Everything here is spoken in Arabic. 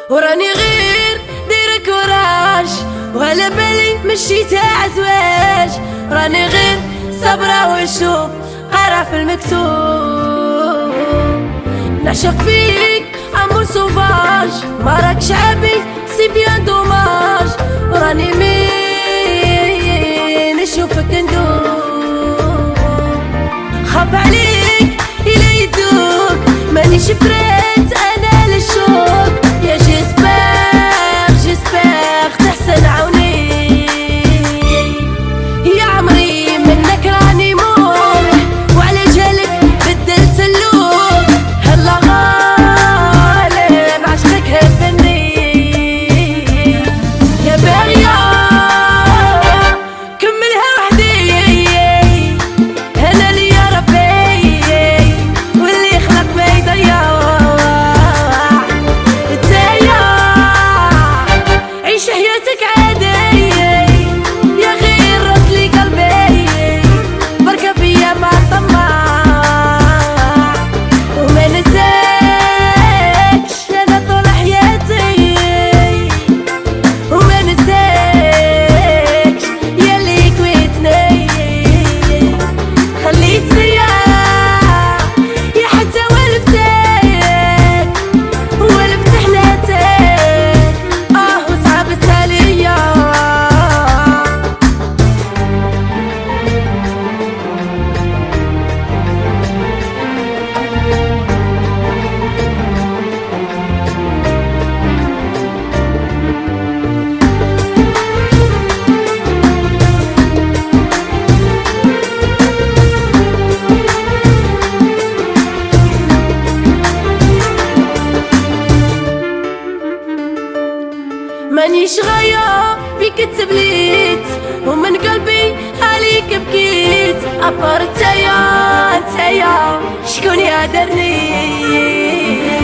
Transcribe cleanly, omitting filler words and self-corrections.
وراني غير دايرة كوراج وهلا بالي مشي تاع زواج. راني غير صبرة ونشوف قرا في المكتوب. نعشق فيك امور سوفاج ما راك شعبي سي بيان دوماج. راني مين نشوفك ندوب. خاف عليك إلا يدوك مانيش بريت انا للشوق. يا جيسبر تحسن عوني. يا عمري منك راني موح وعلى جالك بدلت اللون. هلا غالب عشقك هبني يا باغية كملها وحدي. انا اللي يا ربي واللي خلق ما يضيع. عيش حياتك عادي يا غير رد لي قلبي. بركة فيا مع الطماع وما نساكش انا طول حياتي. وما نساكش ياللي كويتني خليتني يا حتى ولفتك ولفت حناتك. وصعبتها ليا مانيش غاية بيك تبليت ومن قلبي عليك بكيت. أبار نتايا شكون يهدرني